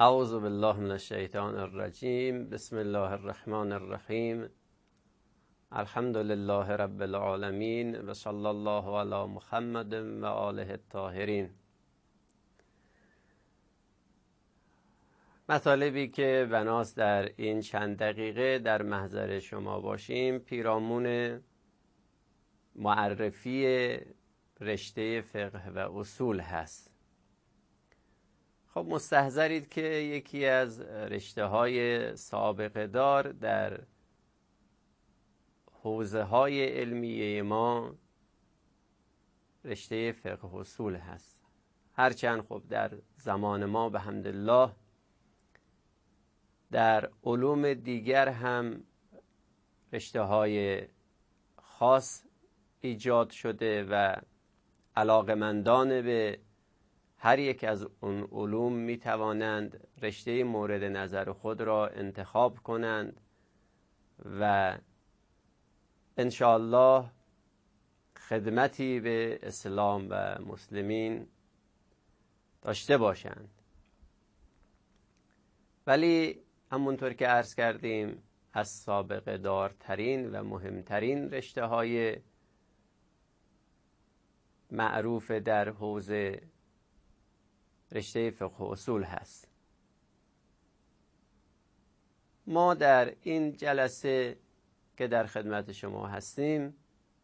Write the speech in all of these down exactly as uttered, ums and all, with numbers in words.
اعوذ بالله من الشیطان الرجیم. بسم الله الرحمن الرحیم. الحمد لله رب العالمین و صلی الله علی محمد و آله الطاهرین. مطالبی که بناست در این چند دقیقه در محضر شما باشیم پیرامون معرفی رشته فقه و اصول هست. خب مستحضرید که یکی از رشته های سابقه دار در حوزه های علمیه ما رشته فقه و اصول هست. هرچند خب در زمان ما به حمدالله در علوم دیگر هم رشته های خاص ایجاد شده و علاقمندان به هر یک از اون علوم می توانند رشته مورد نظر خود را انتخاب کنند و انشاءالله خدمتی به اسلام و مسلمین داشته باشند. ولی همونطور که عرض کردیم از سابقه دارترین و مهمترین رشته های معروف در حوزه رشته فقه و اصول هست. ما در این جلسه که در خدمت شما هستیم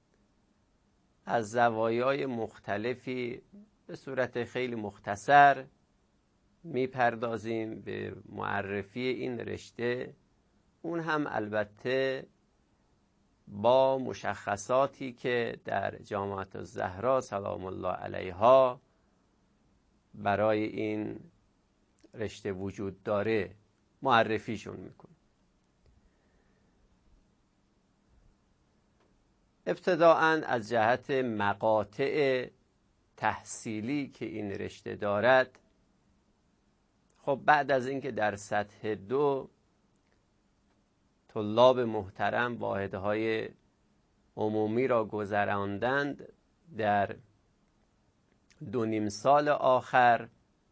از زوایای مختلفی به صورت خیلی مختصر میپردازیم به معرفی این رشته، اون هم البته با مشخصاتی که در جامعه الزهرا سلام الله علیها برای این رشته وجود داره معرفیشون میکنه. ابتداءً از جهت مقاطع تحصیلی که این رشته دارد، خب بعد از اینکه در سطح دو طلاب محترم واحدهای عمومی را گذراندند، در دو نیم سال آخر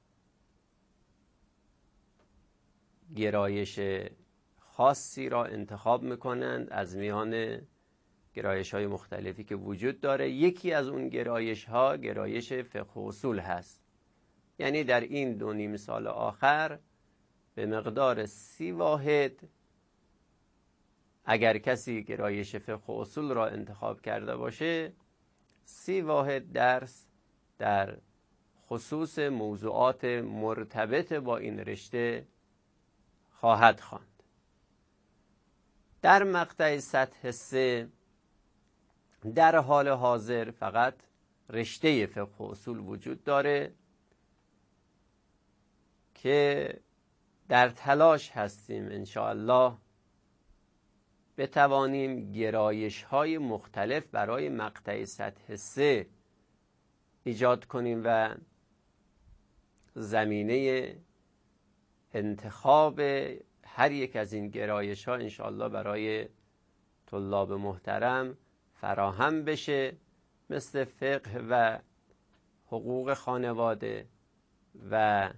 گرایش خاصی را انتخاب میکنند از میان گرایش های مختلفی که وجود داره. یکی از اون گرایش ها گرایش فقه و اصول هست. یعنی در این دو نیم سال آخر به مقدار سی واحد اگر کسی گرایش فقه و اصول را انتخاب کرده باشه، سی واحد درس در خصوص موضوعات مرتبط با این رشته خواهد خواند. در مقطع سطح سه در حال حاضر فقط رشته فقه و اصول وجود داره که در تلاش هستیم انشاءالله بتوانیم گرایش های مختلف برای مقطع سطح سه ایجاد کنیم و زمینه انتخاب هر یک از این گرایش ها انشاءالله برای طلاب محترم فراهم بشه، مثل فقه و حقوق خانواده و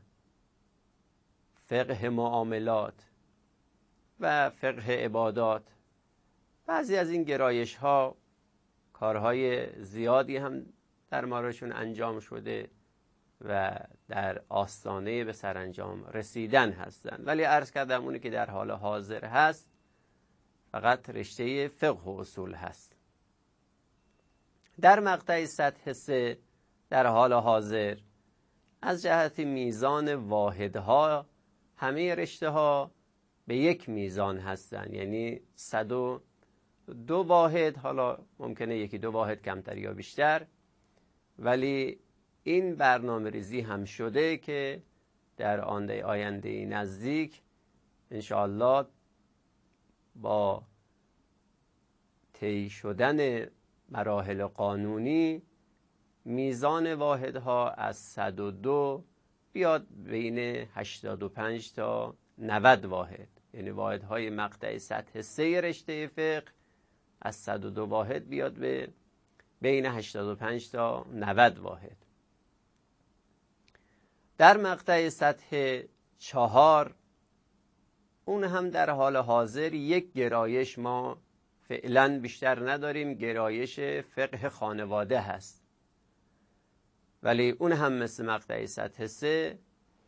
فقه معاملات و فقه عبادات. بعضی از این گرایش ها کارهای زیادی هم در موردشون انجام شده و در آستانه به سرانجام رسیدن هستند، ولی عرض کردم اونی که در حال حاضر هست فقط رشته فقه و اصول هست. در مقطع سطح سه در حال حاضر از جهت میزان واحدها همه رشته ها به یک میزان هستند، یعنی صد و دو واحد، حالا ممکنه یکی دو واحد کمتر یا بیشتر، ولی این برنامه ریزی هم شده که در آینده نزدیک انشاءالله با طی شدن مراحل قانونی میزان واحدها از صد و دو بیاد بین هشتاد و پنج تا نود واحد، یعنی واحدهای مقطع سطح سه رشته فقه از صد و دو واحد بیاد به بین هشتاد و پنج تا نود واحد. در مقطع سطح چهار اون هم در حال حاضر یک گرایش ما فعلا بیشتر نداریم، گرایش فقه خانواده هست، ولی اون هم مثل مقطع سطح سه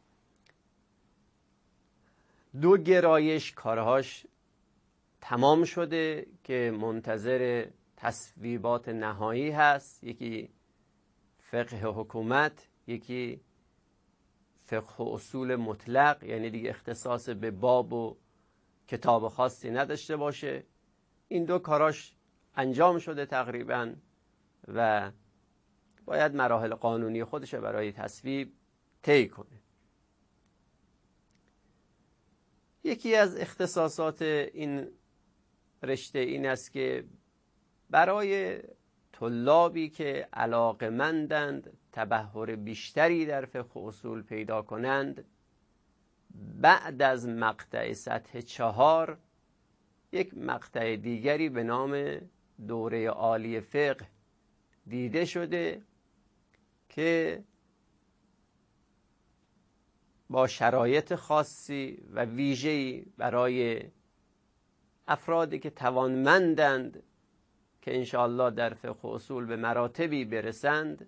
دو گرایش کارهاش تمام شده که منتظر تصویبات نهایی هست. یکی فقه حکومت، یکی فقه و اصول مطلق، یعنی دیگه اختصاص به باب و کتاب خاصی نداشته باشه. این دو کاراش انجام شده تقریبا و باید مراحل قانونی خودش برای تصویب طی کنه. یکی از اختصاصات این رشته این است که برای طلابی که علاقمندند تبحر بیشتری در فقه و اصول پیدا کنند، بعد از مقطع سطح چهار یک مقطع دیگری به نام دوره عالی فقه دیده شده که با شرایط خاصی و ویژه‌ای برای افرادی که توانمندند که انشاءالله در فقه و اصول به مراتبی برسند،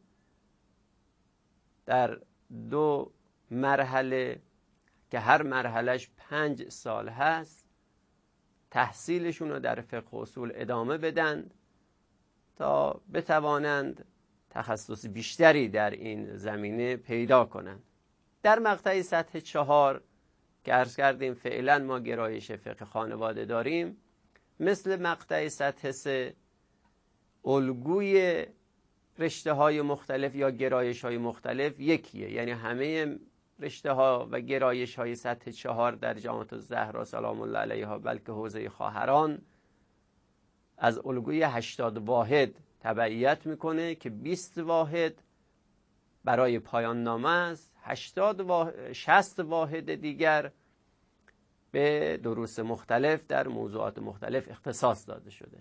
در دو مرحله که هر مرحلهش پنج سال هست تحصیلشون رو در فقه و اصول ادامه بدن تا بتوانند تخصص بیشتری در این زمینه پیدا کنند. در مقطع سطح چهار که عرض کردیم فعلا ما گرایش فقه خانواده داریم، مثل مقطع سطح سه الگوی رشته های مختلف یا گرایش های مختلف یکیه، یعنی همه رشته ها و گرایش های سطح چهار در جامعه الزهرا سلام الله علیها بلکه حوزه خواهران از الگوی هشتاد واحد تبعیت میکنه که بیست واحد برای پایان نامه است، هشتاد واحد، شصت واحد دیگر به دروس مختلف در موضوعات مختلف اختصاص داده شده.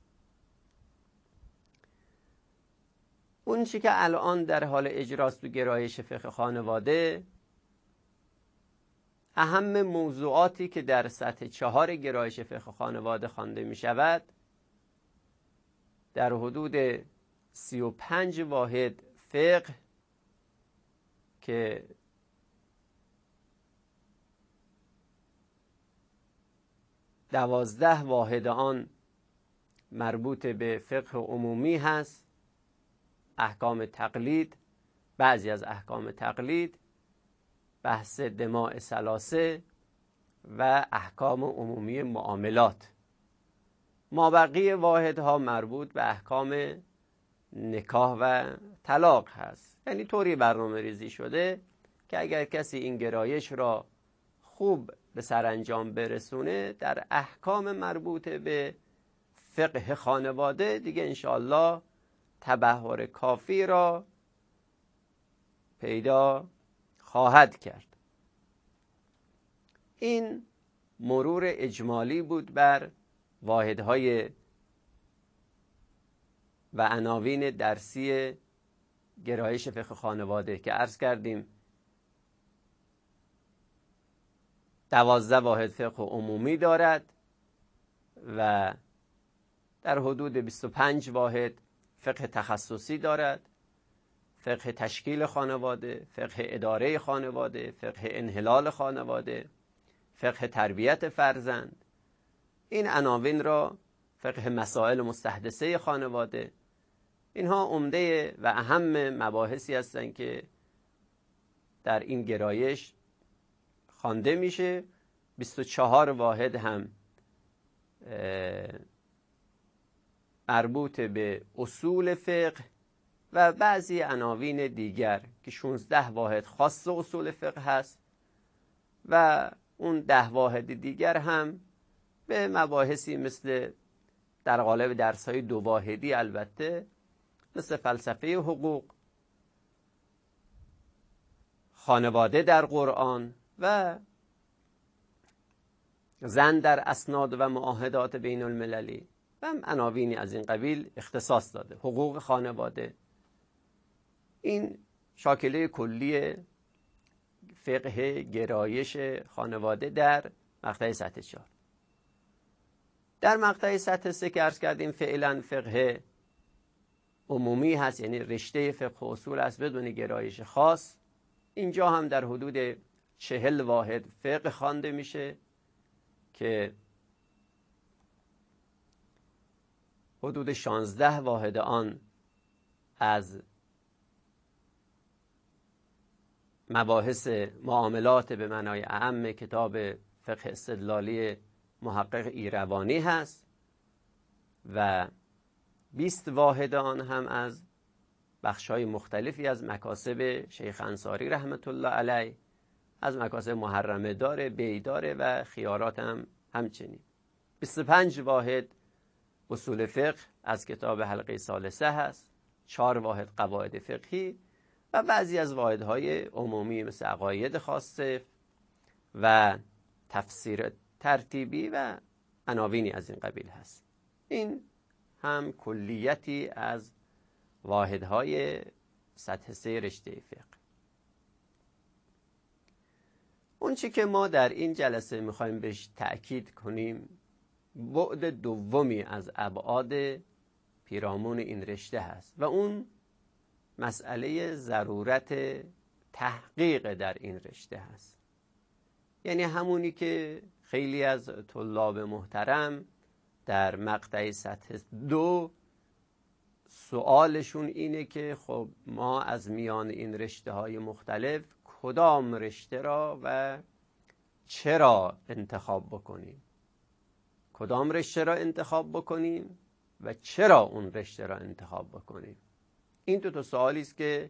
اون چی که الان در حال اجراست تو گرایش فقه خانواده، اهم موضوعاتی که در سطح چهار گرایش فقه خانواده خوانده می شود در حدود سی و پنج واحد فقه که دوازده واحد آن مربوط به فقه عمومی هست، احکام تقلید، بعضی از احکام تقلید، بحث دماء ثلاثه و احکام عمومی معاملات. مابقی واحدها مربوط به احکام نکاح و طلاق هست. یعنی طوری برنامه ریزی شده که اگر کسی این گرایش را خوب به سرانجام برسونه در احکام مربوط به فقه خانواده دیگه انشاءالله تبحر کافی را پیدا خواهد کرد. این مرور اجمالی بود بر واحدهای و عناوین درسی گرایش فقه خانواده که عرض کردیم دوازده واحد فقه عمومی دارد و در حدود بیست و پنج واحد فقه تخصصی دارد، فقه تشکیل خانواده، فقه اداره خانواده، فقه انحلال خانواده، فقه تربیت فرزند. این عناوین را فقه مسائل مستحدثه خانواده، اینها عمده و اهم مباحثی هستند که در این گرایش خوانده میشه. بیست و چهار واحد هم مربوط به اصول فقه و بعضی عناوین دیگر که شانزده واحد خاص اصول فقه هست و اون ده واحد دیگر هم به مباحثی مثل در قالب درس‌های دو واحدی البته مثل فلسفه حقوق، خانواده در قرآن و زن در اسناد و معاهدات بین المللی و هم عناوینی از این قبیل اختصاص داده. حقوق خانواده. این شاکله کلی فقه گرایش خانواده در مقطع سطح چهار. در مقطع سطح سه که عرض کردیم فعلا فقه عمومی هست، یعنی رشته فقه و اصول هست بدون گرایش خاص. اینجا هم در حدود چهل واحد فقه خوانده میشه که حدود شانزده واحد آن از مباحث معاملات به معنای اعم کتاب فقه استدلالی محقق ایروانی هست و بیست واحد آن هم از بخش‌های مختلفی از مکاسب شیخ انصاری رحمت الله علیه، از مکاسب محرمه داره، بی داره و خیارات هم همچنین. بیست و پنج واحد اصول فقه از کتاب حلقه ثالثه هست، چهار واحد قواعد فقهی و بعضی از واحدهای عمومی مثل عقاید خاصه و تفسیر ترتیبی و عناوینی از این قبیل هست. این هم کلیتی از واحدهای سطح سه رشته فقه. اون چی که ما در این جلسه میخوایم بهش تأکید کنیم بعد دومی از ابعاد پیرامون این رشته هست و اون مسئله ضرورت تحقیق در این رشته هست. یعنی همونی که خیلی از طلاب محترم در مقطع سطح دو سوالشون اینه که خب ما از میان این رشته های مختلف کدام رشته را و چرا انتخاب بکنیم، کدام رشته را انتخاب بکنیم و چرا اون رشته را انتخاب بکنیم. این دو تا سوالی است که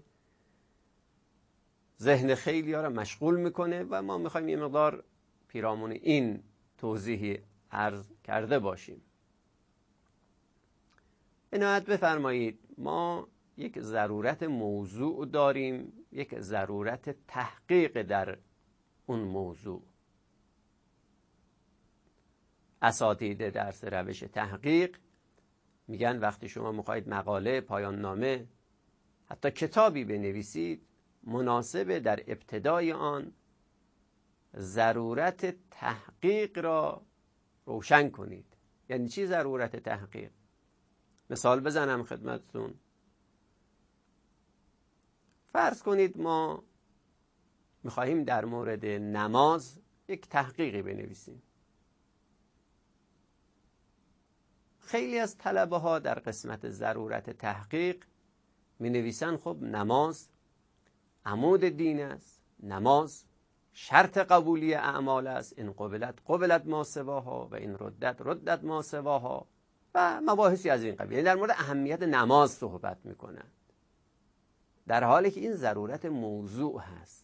ذهن خیلی ها را مشغول میکنه و ما میخوایم یه مقدار پیرامون این توضیحی عرض کرده باشیم. عنایت بفرمایید، ما یک ضرورت موضوع داریم، یک ضرورت تحقیق در اون موضوع. اساتید درس روش تحقیق میگن وقتی شما میخواید مقاله، پایان نامه، حتی کتابی بنویسید، مناسبه در ابتدای آن ضرورت تحقیق را روشن کنید. یعنی چی ضرورت تحقیق؟ مثال بزنم خدمتتون. فرض کنید ما میخواهیم در مورد نماز یک تحقیقی بنویسیم. خیلی از طلبه ها در قسمت ضرورت تحقیق می نویسن خب نماز عمود دین است، نماز شرط قبولی اعمال است، این قبلت قبلت ما سواها و این ردت ردت ما سواها و مباحثی از این قبیل. در مورد اهمیت نماز صحبت می کنند، در حالی که این ضرورت موضوع هست.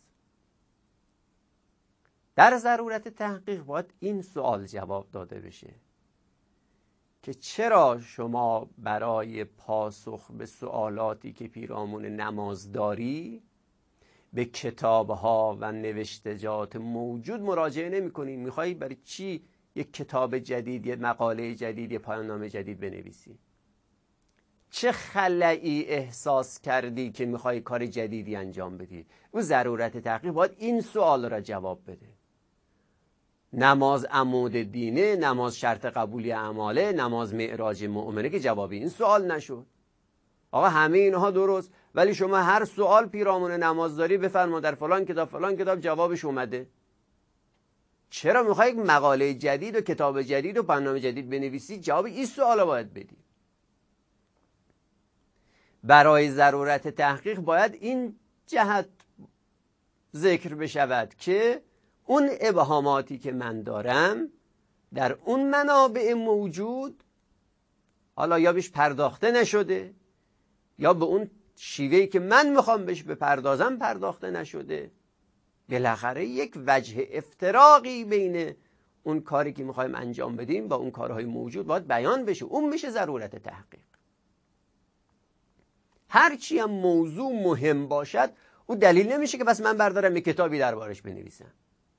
در ضرورت تحقیق باید این سوال جواب داده بشه که چرا شما برای پاسخ به سوالاتی که پیرامون نماز داری به کتابها و نوشتجات موجود مراجعه نمی کنی؟ میخوایی برای چی یک کتاب جدید، یک مقاله جدید، یک پایان نامه جدید بنویسی؟ چه خلایی احساس کردی که میخوای کار جدیدی انجام بدی؟ او ضرورت تحقیق باید این سوال را جواب بده. نماز عمود دینه، نماز شرط قبولی اعماله، نماز معراج مؤمنه که جوابی این سوال نشد. آقا همه اینها درست، ولی شما هر سوال پیرامون نماز داری بفرما در فلان کتاب فلان کتاب جوابش اومده. چرا میخوای یک مقاله جدید و کتاب جدید و برنامه جدید بنویسی؟ جواب این سوال باید بدی. برای ضرورت تحقیق باید این جهت ذکر بشود که اون ابهاماتی که من دارم در اون منابع موجود حالا یا بهش پرداخته نشده یا به اون شیوهی که من میخوام بهش بپردازم پرداخته نشده. بالاخره یک وجه افتراقی بین اون کاری که میخوایم انجام بدیم با اون کارهای موجود باید بیان بشه. اون میشه ضرورت تحقیق. هرچی هم موضوع مهم باشد او دلیل نمیشه که بس من بردارم یک کتابی دربارش بنویسم.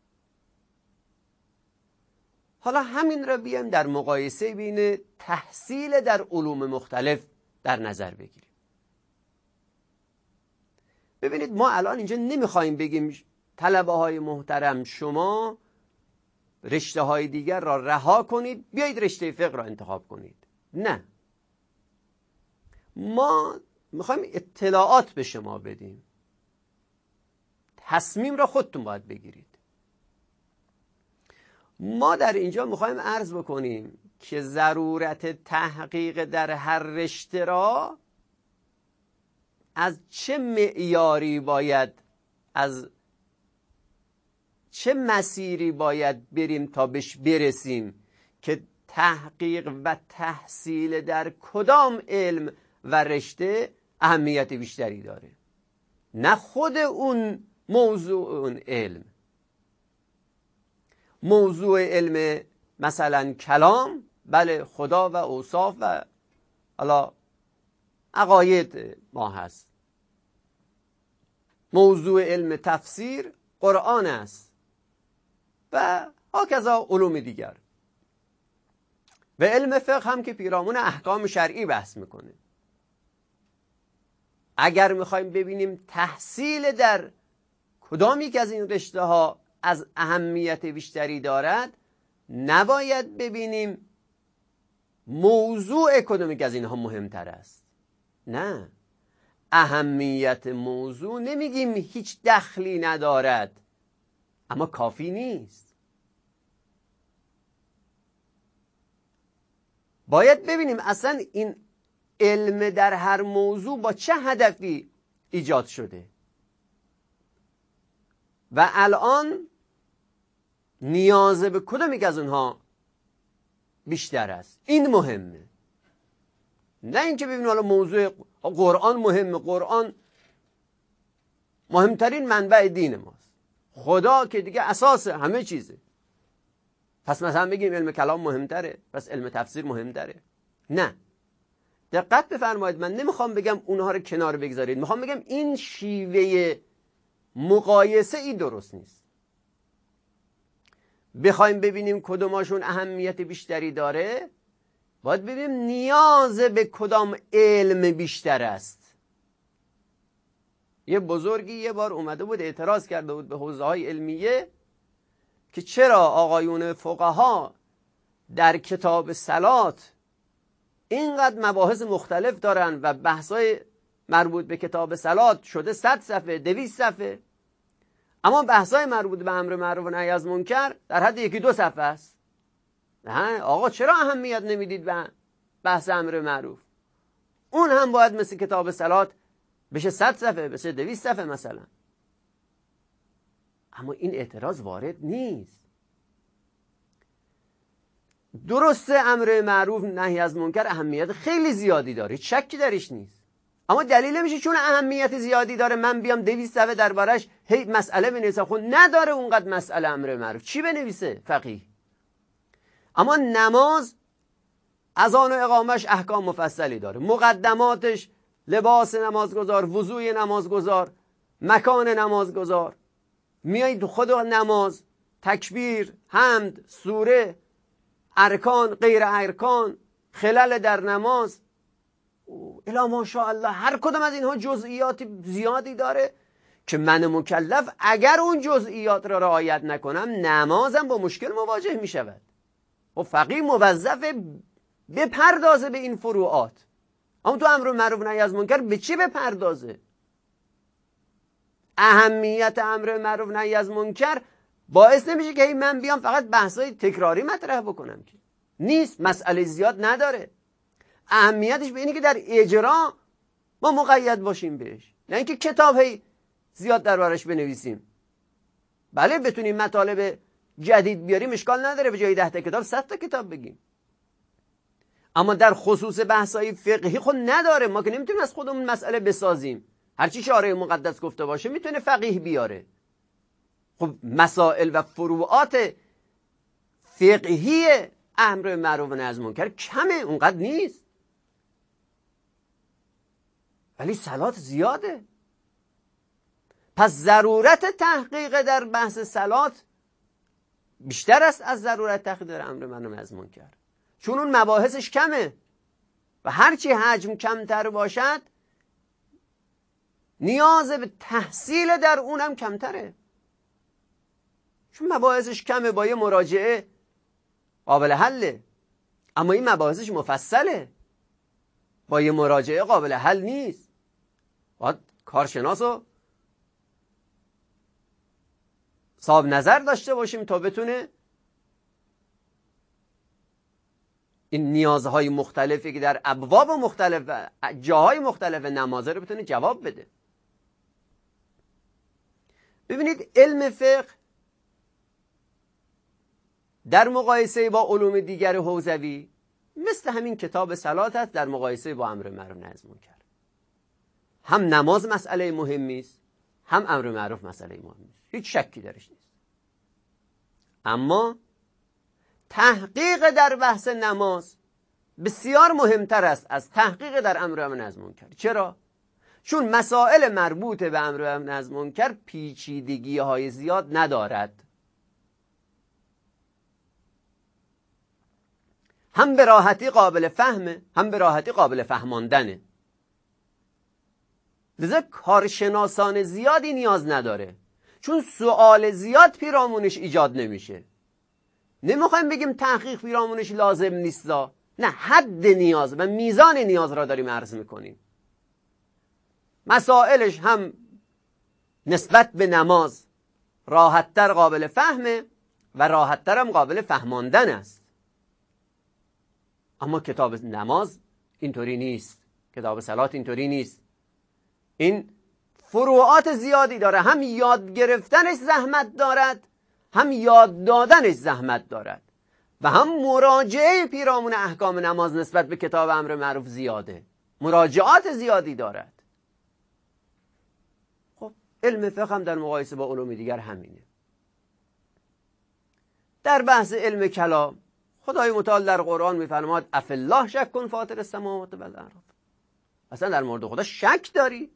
حالا همین را بیایم در مقایسه بین تحصیل در علوم مختلف در نظر بگیریم. ببینید ما الان اینجا نمیخوایم بگیم طلبه های محترم شما رشته های دیگر را رها کنید بیایید رشته فقه را انتخاب کنید. نه، ما میخوایم اطلاعات به شما بدیم، تصمیم را خودتون باید بگیرید. ما در اینجا میخوایم عرض بکنیم که ضرورت تحقیق در هر رشته را از چه معیاری باید، از چه مسیری باید بریم تا بهش برسیم که تحقیق و تحصیل در کدام علم و رشته اهمیت بیشتری داره، نه خود اون موضوع اون علم. موضوع علم مثلا کلام، بله خدا و اوصاف و حالا عقاید ما هست. موضوع علم تفسیر قرآن است و هاکذا علوم دیگر. و علم فقه هم که پیرامون احکام شرعی بحث میکنه. اگر میخوایم ببینیم تحصیل در کدام یک از این رشته ها از اهمیت بیشتری دارد، نباید ببینیم موضوع کدام یک از اینها مهمتر است. نه، اهمیت موضوع نمیگیم هیچ دخلی ندارد، اما کافی نیست. باید ببینیم اصلا این علم در هر موضوع با چه هدفی ایجاد شده و الان نیاز به کدام یک از اونها بیشتر است. این مهمه، نه اینکه ببینیم حالا موضوع قرآن مهمه، قرآن مهمترین منبع دین ماست، خدا که دیگه اساس همه چیزه، پس مثلا بگیم علم کلام مهمتره پس علم تفسیر مهمتره. نه، دقت بفرمایید، من نمیخوام بگم اونها رو کنار بگذارید، میخوام بگم این شیوه مقایسه ای درست نیست. بخوایم ببینیم کدوماشون اهمیت بیشتری داره، باید ببینیم نیاز به کدام علم بیشتر است. یه بزرگی یه بار اومده بود اعتراض کرده بود به حوزه های علمیه که چرا آقایون فقها در کتاب صلات اینقدر مباحث مختلف دارن و بحثای مربوط به کتاب صلات شده صد صفحه دویست صفحه، اما بحثای مربوط به امر معروف و نهی از منکر در حد یکی دو صفحه است. نه آقا، چرا اهمیت نمیدید به بحث امر معروف؟ اون هم باید مثل کتاب صلات بشه صد صفحه، بشه دویست صفحه مثلا. اما این اعتراض وارد نیست. درسته امر معروف نهی از منکر اهمیت خیلی زیادی داره، هیچ شکی درش نیست، اما دلیل نمیشه چون اهمیت زیادی داره من بیام دویست صفحه دربارش هی مسئله بنویسم. خب نداره اونقدر مسئله امر معروف، چی بنویسه فقیه؟ اما نماز اذان و اقامش احکام مفصلی داره، مقدماتش لباس نمازگزار، وضوی نمازگزار، مکان نمازگزار، میای تو خود نماز، تکبیر، حمد، سوره، ارکان، غیر ارکان، خلل در نماز، الا ماشاءالله هر کدوم از اینها جزئیات زیادی داره که من مکلف اگر اون جزئیات را رعایت نکنم نمازم با مشکل مواجه می شود. و فقیه موظف بپردازه به این فروعات. اما تو امر معروف نهی از منکر به چی بپردازه؟ اهمیت امر معروف نهی از منکر باعث نمیشه که من بیام فقط بحثای تکراری مطرح بکنم، که نیست، مسئله زیاد نداره. اهمیتش به اینه که در اجرا ما مقید باشیم بهش، نه اینکه کتاب هی زیاد دربارش بنویسیم. بله بتونیم مطالب جدید بیاریم اشکال نداره، به جای ده تا کتاب صد تا کتاب بگیم، اما در خصوص بحث‌های فقهی خود نداره. ما که نمیتونیم از خودمون مسئله بسازیم، هرچی شارع مقدس گفته باشه میتونه فقیه بیاره. خب مسائل و فروعات فقهی امر معروف و نهی از منکر کمه، اونقدر نیست، ولی صلات زیاده. پس ضرورت تحقیق در بحث صلات بیشتر است از ضرورت تحقیق در امر معروف و نهی از منکر، چون اون مباحثش کمه و هرچی حجم کمتر باشد نیاز به تحصیل در اونم کمتره. چون مباحثش کمه، با یه مراجعه قابل حله. اما این مباحثش مفصله، با یه مراجعه قابل حل نیست. باید کارشناس و صاحب نظر داشته باشیم تا بتونه این نیازهای مختلفی که در ابواب مختلف جاهای مختلف نمازه رو بتونه جواب بده. ببینید علم فقه در مقایسه با علوم دیگر حوزوی مثل همین کتاب صلات است در مقایسه با امر معروف نهی از منکر. هم نماز مسئله مهمی است، هم امر معروف مسئله مهمی است، هیچ شکی درش نیست. اما تحقیق در بحث نماز بسیار مهمتر است از تحقیق در امر نهی از منکر. چرا؟ چون مسائل مربوط به امر نهی از منکر پیچیدگی های زیاد ندارد، هم به راحتی قابل فهمه، هم به راحتی قابل فهماندنه. لذا کارشناسان زیادی نیاز نداره، چون سوال زیاد پیرامونش ایجاد نمیشه. نمیخوایم بگیم تحقیق پیرامونش لازم نیستا، نه، حد نیاز و میزان نیاز را داریم عرض میکنیم. مسائلش هم نسبت به نماز راحتتر قابل فهمه و راحتتر هم قابل فهماندن است. اما کتاب نماز اینطوری نیست، کتاب صلات اینطوری نیست. این فروعات زیادی داره، هم یاد گرفتنش زحمت دارد، هم یاد دادنش زحمت دارد، و هم مراجعه پیرامون احکام نماز نسبت به کتاب امر معروف زیاده، مراجعات زیادی دارد. خب علم فقه هم در مقایسه با علوم دیگر همینه. در بحث علم کلام خدای متعال در قرآن میفرماد افالله شک فاطر السماوات و الارض. اصلا در مورد خدا شک داری؟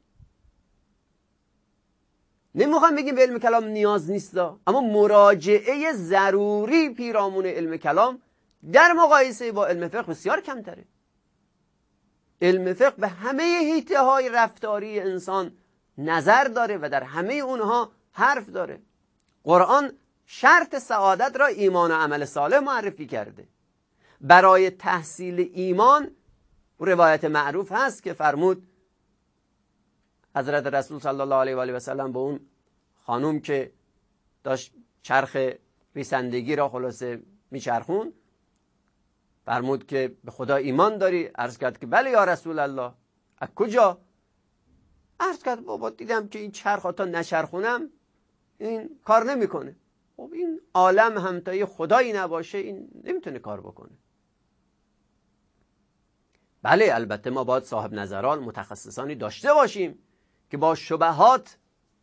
نمیخوام بگیم به علم کلام نیاز نیست، اما مراجعه ضروری پیرامون علم کلام در مقایسه با علم فقه بسیار کمتره. علم فقه به همه حیطه های رفتاری انسان نظر داره و در همه اونها حرف داره. قرآن شرط سعادت را ایمان و عمل صالح معرفی کرده. برای تحصیل ایمان روایت معروف هست که فرمود حضرت رسول صلی الله علیه و آله و سلم به اون خانوم که داشت چرخ ریسندگی را خلاصه میچرخون فرمود که به خدا ایمان داری؟ عرض کرد که بله یا رسول الله. از کجا؟ عرض کرد بابا دیدم که این چرخ تا نچرخونم این کار نمیکنه. خب این عالم هم تا یه خدایی نباشه این نمیتونه کار بکنه. بله البته ما باید صاحب نظران متخصصانی داشته باشیم که با شبهات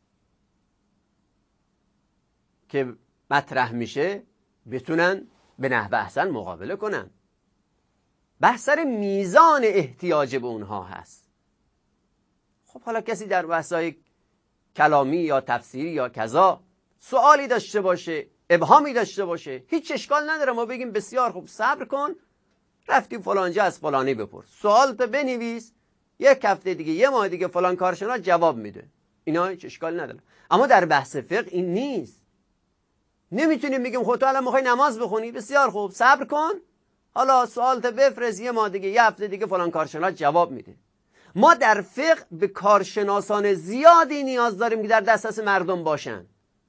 که مطرح میشه بتونن به نحو احسن مقابله کنن. بحث سر میزان احتیاج به اونها هست. خب حالا کسی در بحثای کلامی یا تفسیری یا کذا سوالی داشته باشه، ابهامی داشته باشه، هیچ اشکال نداره ما بگیم بسیار خوب صبر کن، رفتی فلانجا از فلانی بپرس، سوال تو بنویس، یک هفته دیگه یه ماه دیگه فلان کارشناس جواب میده. اینا هیچ اشکال نداره. اما در بحث فقه این نیست. نمیتونیم بگیم خب تو الان میخوای نماز بخونی، بسیار خوب صبر کن، حالا سوالت بفرست، یه ماه دیگه یه هفته دیگه فلان کارشناس جواب میده. ما در فقه به کارشناسان زیادی نیاز داریم که در دسترس مردم باشن.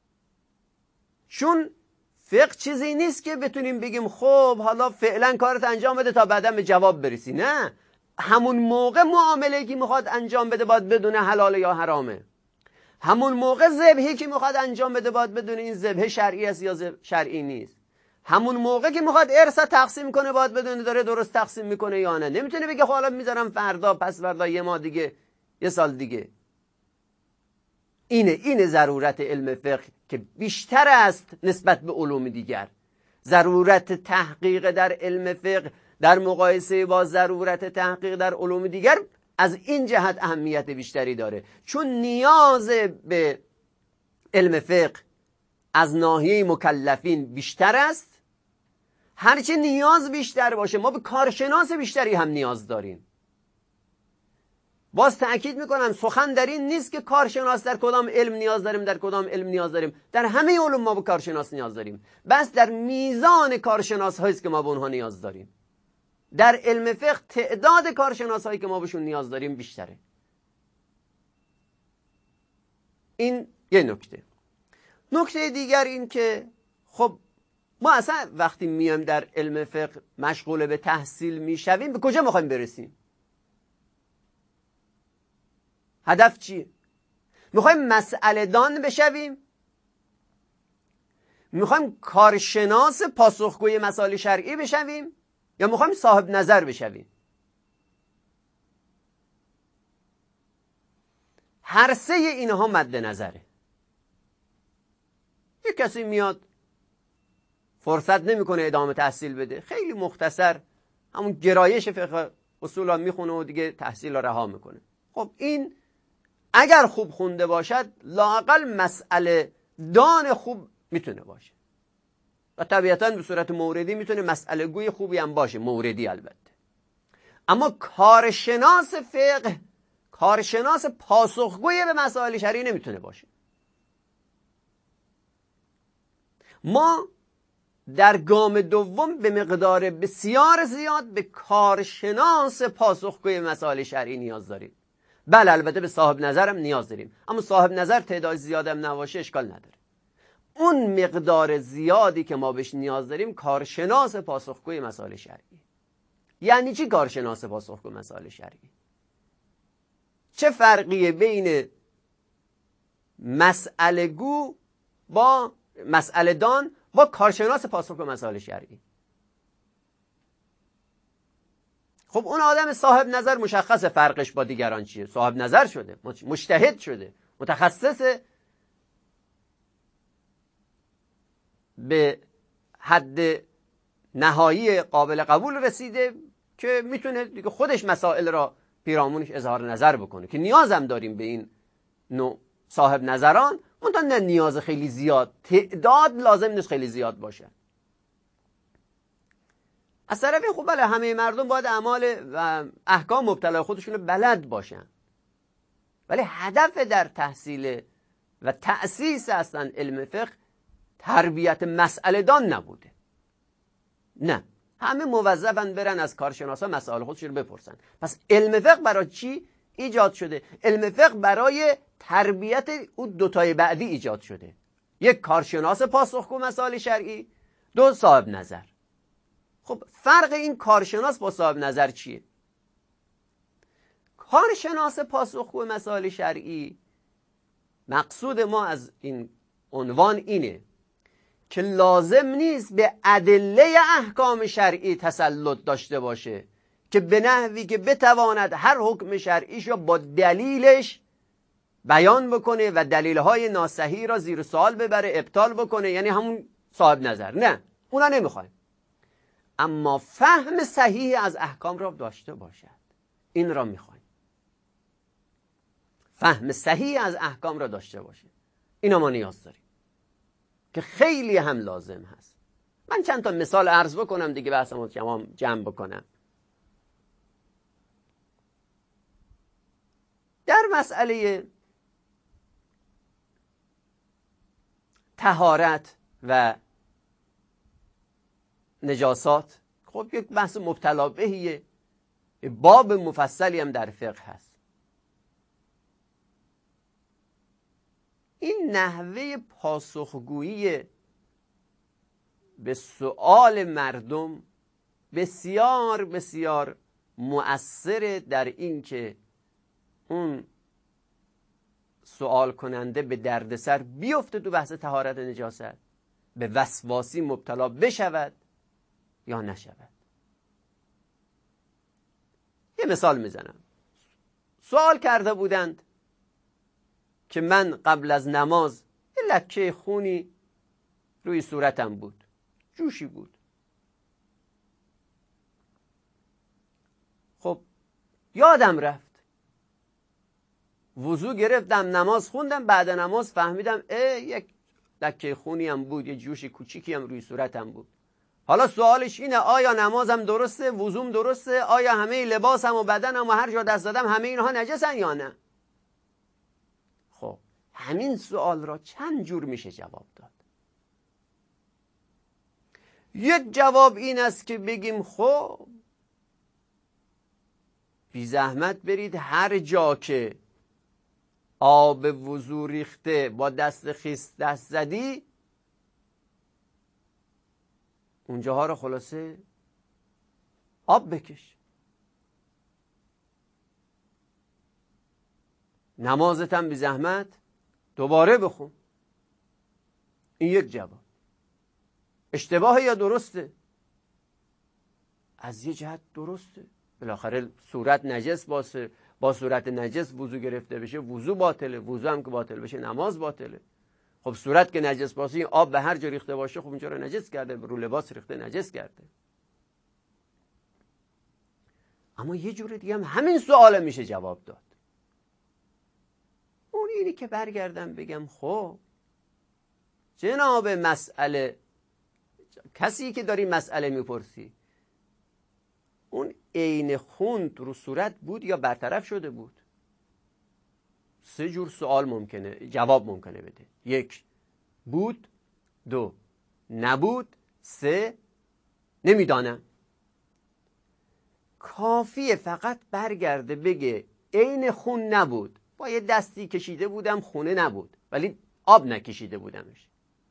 چون فقه چیزی نیست که بتونیم بگیم خب حالا فعلا کارت انجام بده تا بعدا به جواب برسی. نه، همون موقع معامله که میخواد انجام بده باید بدون حلال یا حرامه. همون موقع ذبحی که میخواد انجام بده باید بدون این ذبح شرعی است یا شرعی نیست. همون موقع که میخواد ارث تقسیم کنه باید بدون داره درست تقسیم میکنه یا نه. نمیتونه بگه خب حالا میذارم فردا، پس فردا، یه ماه دیگه، یه سال دیگه. اینه اینه ضرورت علم فقه که بیشتر است نسبت به علوم دیگر. ضرورت تحقیق در علم فقه در مقایسه با ضرورت تحقیق در علوم دیگر از این جهت اهمیت بیشتری داره، چون نیاز به علم فقه از ناحیه مکلفین بیشتر است. هرچه نیاز بیشتر باشه ما به کارشناس بیشتری هم نیاز داریم. باز تأکید میکنم سخن در این نیست که کارشناس در کدام علم نیاز داریم، در کدام علم نیاز داریم. در همه علوم ما به کارشناس نیاز داریم، بس در میزان کارشناس هاییست که ما به اونها نیاز داریم. در علم فقه تعداد کارشناس هایی که ما بهشون نیاز داریم بیشتره. این یه نکته. نکته دیگر این که خب ما اصلا وقتی میایم در علم فقه مشغول به تحصیل میشویم، به کجا میخوایم برسیم؟ هدف چیه؟ میخوایم مسئله دان بشویم؟ میخوایم کارشناس پاسخگوی مسائل شرعی بشویم؟ یا میخوایم صاحب نظر بشویم؟ هر سه اینها مد نظره. یک کسی میاد فرصت نمیکنه ادامه تحصیل بده، خیلی مختصر همون گرایش فقه اصولا میخونه و دیگه تحصیل رو رها میکنه. خب این اگر خوب خونده باشد لااقل مسئله دان خوب میتونه باشه و طبیعتا به صورت موردی میتونه مسئله گوی خوبی هم باشه، موردی البته. اما کارشناس فقه، کارشناس پاسخگوی به مسائل شرعی نمیتونه باشه. ما در گام دوم به مقدار بسیار زیاد به کارشناس پاسخگوی مسائل شرعی نیاز داریم. بله البته به صاحب نظرم نیاز داریم، اما صاحب نظر تعداد زیادم نباشه اشکال نداره. اون مقدار زیادی که ما بهش نیاز داریم کارشناس پاسخگوی مسائل شرعی. یعنی چی کارشناس پاسخگوی مسائل شرعی؟ چه فرقیه بین مسئله گو با مسئله دان با کارشناس پاسخگوی مسائل شرعی؟ خب اون آدم صاحب نظر مشخص فرقش با دیگران چیه. صاحب نظر شده، مجتهد شده، متخصص، به حد نهایی قابل قبول رسیده که میتونه دیگه خودش مسائل را پیرامونش اظهار نظر بکنه، که نیازم داریم به این نوع صاحب نظران، منتها نه نیاز خیلی زیاد، تعداد لازم نیست خیلی زیاد باشه. از طرفی خب بله همه مردم باید اعمال و احکام مبتلا خودشون رو بلد باشن، ولی هدف در تحصیل و تأسیس اصلا علم فقه تربیت مسئله دان نبوده. نه، همه موظفن برن از کارشناسا مسائل خودشون رو بپرسن. پس علم فقه برای چی ایجاد شده؟ علم فقه برای تربیت اون دوتای بعدی ایجاد شده. یک کارشناس پاسخگو مسائل شرعی، دو صاحب نظر. خب فرق این کارشناس با صاحب نظر چیه؟ کارشناس پاسخگو مسائل شرعی، مقصود ما از این عنوان اینه که لازم نیست به ادله احکام شرعی تسلط داشته باشه که به نحوی که بتواند هر حکم شرعیش را با دلیلش بیان بکنه و دلیلهای ناصحیح را زیر سوال ببره، ابطال بکنه، یعنی همون صاحب نظر. نه، اونا نمیخوایم. اما فهم صحیح از احکام را داشته باشد، این را میخوایم. فهم صحیح از احکام را داشته باشه، اینا ما نیاز داریم که خیلی هم لازم هست. من چند تا مثال عرض بکنم دیگه بحثمو تمام جمع بکنم. در مسئله طهارت و نجاسات، خب یک بحث مبتلا بهیه، باب مفصلی هم در فقه هست. این نحوه پاسخگویی به سؤال مردم بسیار بسیار مؤثره در این که اون سوال کننده به دردسر بیفته تو بحث طهارت نجاست، به وسواسی مبتلا بشود یا نشود. یه مثال میزنم. سوال کرده بودند که من قبل از نماز یه لکه خونی روی صورتم بود، جوشی بود. خب یادم رفت، وضو گرفتم، نماز خوندم، بعد نماز فهمیدم اه یک لکه خونی هم بود، یه جوش کوچیکی هم روی صورتم بود. حالا سوالش اینه آیا نمازم درسته، وضوم درسته، آیا همه لباسم و بدنم و هر جا دست دادم همه اینها نجسن یا نه؟ خب همین سوال را چند جور میشه جواب داد. یک جواب این است که بگیم خب بی زحمت برید هر جا که آب وضو ریخته با دست خیس دست زدی اونجاها رو خلاصه آب بکش. نمازت هم بی زحمت دوباره بخون. این یک جواب. اشتباه یا درسته؟ از یه جهت درسته. بالاخره صورت نجس باشه، با صورت نجس وضو گرفته بشه وضو باطله، وضو هم که باطل بشه نماز باطله. خب صورت که نجس باشه این آب به هر جا ریخته باشه خب اونجا رو نجس کرده، رو لباس ریخته نجس کرده. اما یه جور دیگه هم همین سوال میشه جواب داد. اون اینی که برگردم بگم خب جناب مسئله، کسی که داری مسئله میپرسی اون عین خون رو صورت بود یا برطرف شده بود؟ سه جور سوال ممکنه جواب ممکنه بده. یک بود، دو نبود، سه نمیدانم. کافیه فقط برگرده بگه عین خون نبود، با یه دستی کشیده بودم خونه نبود ولی آب نکشیده بودمش.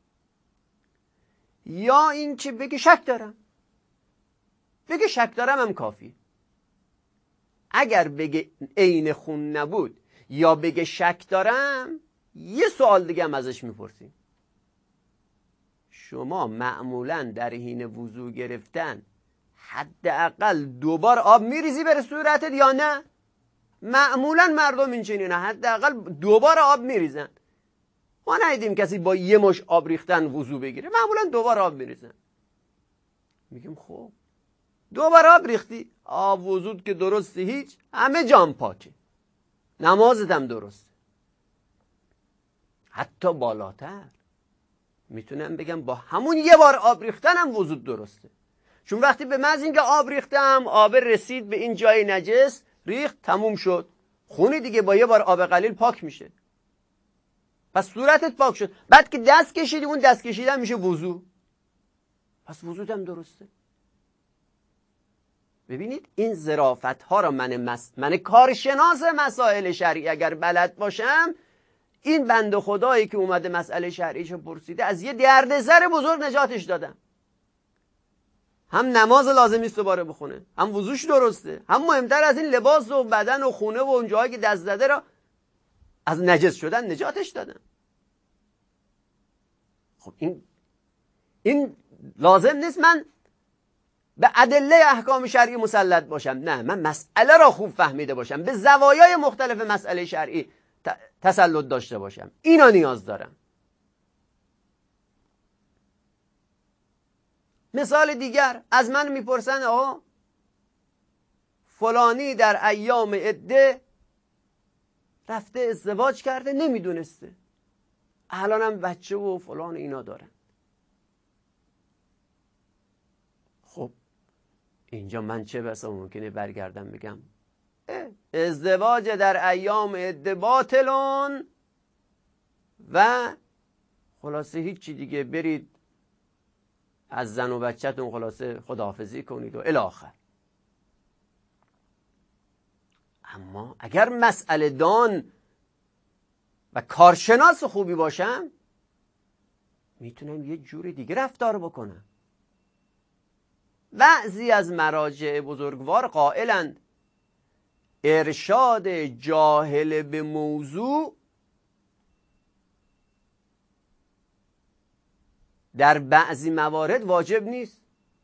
یا این که بگه شک دارم، بگه شک دارم هم کافی. اگر بگه عین خون نبود یا بگه شک دارم یه سوال دیگه هم ازش میپرسیم. شما معمولا در حین وضو گرفتن حداقل دوبار آب میریزی بر صورتت یا نه؟ معمولا مردم اینچنینه، حداقل دوبار آب میریزن. ما ندیدیم کسی با یه مش آب ریختن وضو بگیره، معمولا دوبار آب میریزن. میگیم خب دوبار آب ریختی، آب وضوت که درسته هیچ، همه جام پاکه، نمازت هم درسته. حتی بالاتر میتونم بگم با همون یه بار آب ریختنم وضوت درسته. چون وقتی به محض اینکه آب ریختم آب رسید به این جای نجس ریخت تموم شد، خونی دیگه با یه بار آب قلیل پاک میشه. پس صورتت پاک شد، بعد که دست کشیدی اون دست کشیدن میشه وضو، پس وضوت هم درسته. ببینید این ظرافت ها را من مس... من کارشناس مسائل شرعی اگر بلد باشم، این بنده خدایی که اومده مسئله شرعیشو پرسیده از یه دردسر بزرگ نجاتش دادم. هم نماز لازم نیست دوباره بخونه، هم وضوش درسته، هم مهمتر از این لباس و بدن و خونه و اون جایی که دست زده را از نجس شدن نجاتش دادم. خب این این لازم نیست من به ادله احکام شرعی مسلط باشم، نه، من مسئله را خوب فهمیده باشم، به زوایای مختلف مسئله شرعی تسلط داشته باشم. اینا نیاز دارم. مثال دیگر از من میپرسن آقا فلانی در ایام عده رفته ازدواج کرده نمیدونسته، الانم بچه و فلان اینا دارن. خب اینجا من چه بسا ممکنه برگردم بگم ازدواج در ایام عده باطلون و خلاصه هیچی دیگه، برید از زن و بچه‌تون خلاصه خداحافظی کنید و الی آخر. اما اگر مسئله دان و کارشناس خوبی باشم میتونم یه جور دیگه رفتار بکنم. بعضی از مراجع بزرگوار قائلند ارشاد جاهل به موضوع در بعضی موارد واجب نیست،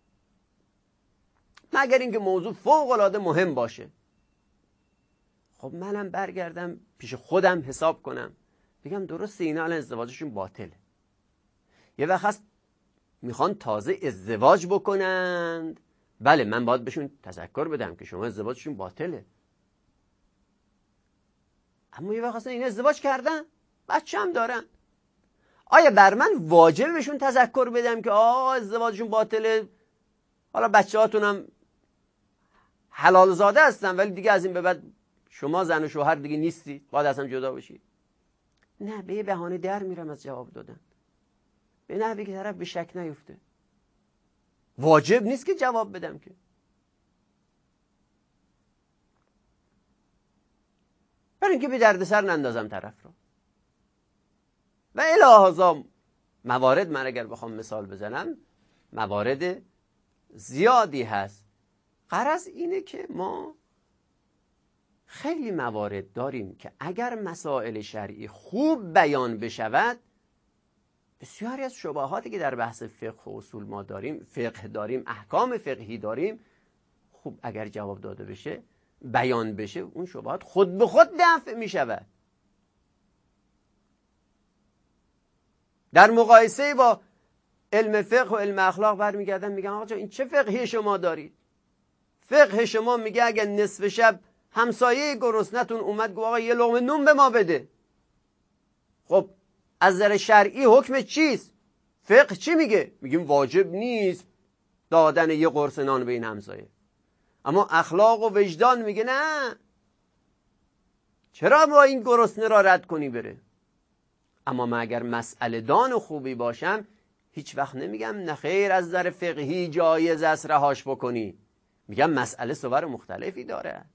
مگر اینکه موضوع فوق العاده مهم باشه. خب منم برگردم پیش خودم حساب کنم بگم درسته اینا الان ازدواجشون باطله، یه وقت هست میخوان تازه ازدواج بکنند، بله من باید بهشون تذکر بدم که شما ازدواجشون باطله. اما یه وقت هست اینا ازدواج کردن بچه هم دارن، آیا بر من واجب بهشون تذکر بدم که آه ازدواجشون باطله، حالا بچه هاتونم حلال زاده هستن ولی دیگه از این به بعد شما زن و شوهر دیگه نیستید، باید از هم جدا بشید. نه، به یه بهانه در میرم از جواب دادن، به نحوی که طرف به شک نیفته. واجب نیست که جواب بدم که. برای اینکه به دردسر نندازم طرف رو. و الهازا موارد، من اگر بخوام مثال بزنم موارد زیادی هست. غرض اینه که ما خیلی موارد داریم که اگر مسائل شرعی خوب بیان بشود، بسیاری از شبهاتی که در بحث فقه و اصول ما داریم، فقه داریم، احکام فقهی داریم، خوب اگر جواب داده بشه، بیان بشه، اون شبهات خود به خود دفع می شود. در مقایسه با علم فقه و علم اخلاق برمیگردن میگن آقا جان این چه فقهی شما دارید؟ فقه شما میگه اگر نصف شب همسایه گرسنتون اومد گفت آقا یه لقمه نون به ما بده. خب از نظر شرعی حکم چیست؟ فقه چی میگه؟ میگیم واجب نیست دادن یه قرص نان به این همسایه. اما اخلاق و وجدان میگه نه، چرا ما این گرسنه را رد کنی بره؟ اما من اگر مسئله دان و خوبی باشم هیچ وقت نمیگم نه خیر از نظر فقهی جایز است رهاش بکنی، میگم مسئله صور مختلفی داره،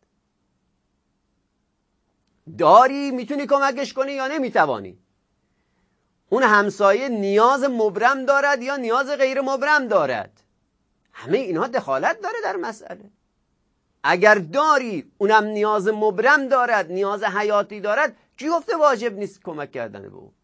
داری میتونی کمکش کنی یا نمیتوانی. اون همسایه نیاز مبرم دارد یا نیاز غیر مبرم دارد، همه اینها دخالت داره در مسئله. اگر داری اونم نیاز مبرم دارد، نیاز حیاتی دارد، کی گفته واجب نیست کمک کردن به او؟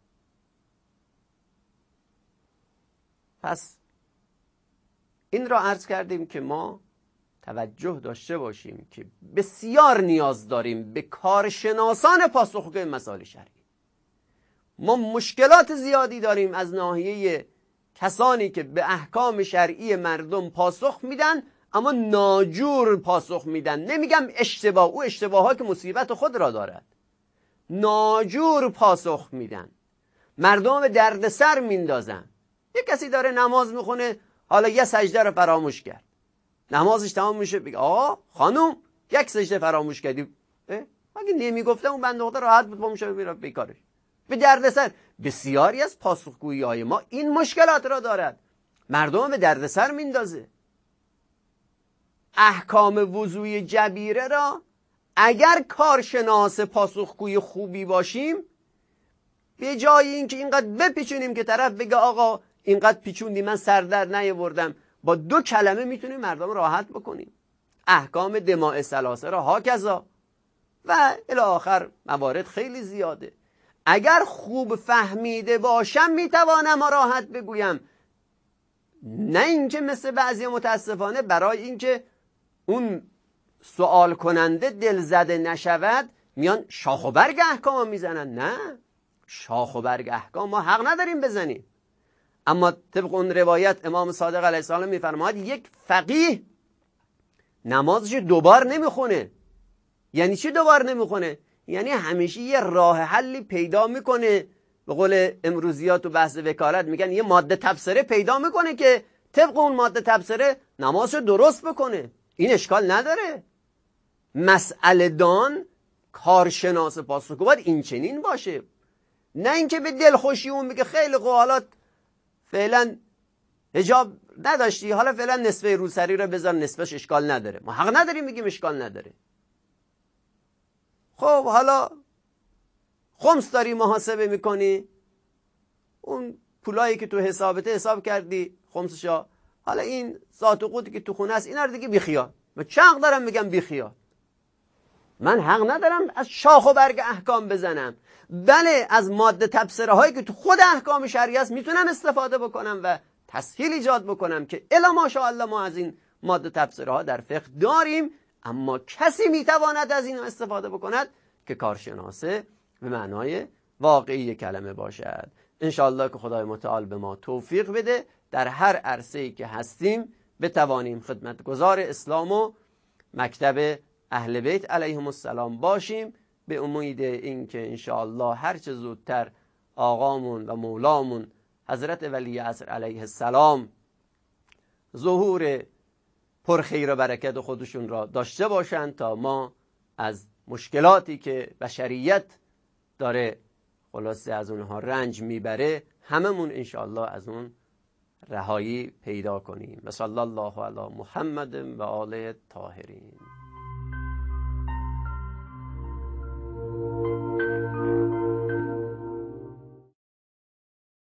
پس این را عرض کردیم که ما توجه داشته باشیم که بسیار نیاز داریم به کارشناسان پاسخگوی مسائل شرعی. ما مشکلات زیادی داریم از ناحیه کسانی که به احکام شرعی مردم پاسخ میدن اما ناجور پاسخ میدن. نمیگم اشتباه، او اشتباه ها که مصیبت خود را دارد. ناجور پاسخ میدن، مردم به دردسر میندازن. یک کسی داره نماز میخونه، حالا یه سجده رو فراموش کرد، نمازش تمام میشه، بگه آقا خانم یک سجده فراموش کردی. اگه نمیگفتم اون بنده خدا راحت بود، با میشه میره بیکارش. به دردسر. بسیاری از پاسخگویی های ما این مشکلات را دارد، مردم به دردسر میندازه. احکام وضوی جبیره را اگر کارشناس پاسخگوی خوبی باشیم، به جای اینکه اینقدر بپیچونیم که طرف بگه آقا اینقدر پیچوندی من سردرد نیاوردم، با دو کلمه میتونیم مردم راحت بکنیم. احکام دماء ثلاثه را هاکذا و الی آخر موارد خیلی زیاده. اگر خوب فهمیده باشم میتوانم راحت بگویم، نه اینکه مثل بعضی متاسفانه برای اینکه اون سوال کننده دل زده نشود میان شاخ و برگ احکام میزنن. نه، شاخ و برگ احکام ما حق نداریم بزنیم. اما طبق اون روایت امام صادق علیه السلام میفرماید یک فقیه نمازش دوبار نمیخونه. یعنی چی دوبار نمیخونه؟ یعنی همیشه یه راه حلی پیدا میکنه. به قول امروزیات و بحث وکالت میگن یه ماده تبصره پیدا میکنه که طبق اون ماده تبصره نمازش درست بکنه. این اشکال نداره. مسئله دان، کارشناس پاسخگو باید این چنین باشه، نه اینکه به دلخوشی اون میگه خیلی خوب حالا فعلا حجاب نداشتی، حالا فعلا نصفه روسری رو بذار، نصفش اشکال نداره. ما حق نداریم میگیم اشکال نداره. خب حالا خمس داری محاسبه میکنی، اون پولایی که تو حسابته حساب کردی خمسشا، حالا این ذات و قوتی که تو خونه است اینا رو دیگه بیخیال. من چه حق دارم میگم بیخیال؟ من حق ندارم از شاخ و برگ احکام بزنم. بله، از ماده تبصره هایی که تو خود احکام شرعی است میتونم استفاده بکنم و تسهیل ایجاد بکنم که الا ماشاءالله ما از این ماده تبصره ها در فقه داریم. اما کسی میتواند از این استفاده بکند که کارشناسه به معنای واقعی کلمه باشد. انشاءالله که خدای متعال به ما توفیق بده در هر عرصه‌ای که هستیم بتوانیم خدمتگزار اسلام و مکتب اهل بیت علیهم السلام باشیم، به امید اینکه انشاءالله هر چه زودتر آقامون و مولامون حضرت ولی عصر علیه السلام ظهور پر خیر و برکت خودشون را داشته باشند تا ما از مشکلاتی که بشریت داره خلاصه از اونها رنج میبره هممون انشاءالله از اون رهایی پیدا کنیم. و صلی الله علی محمد و آله الطاهرین.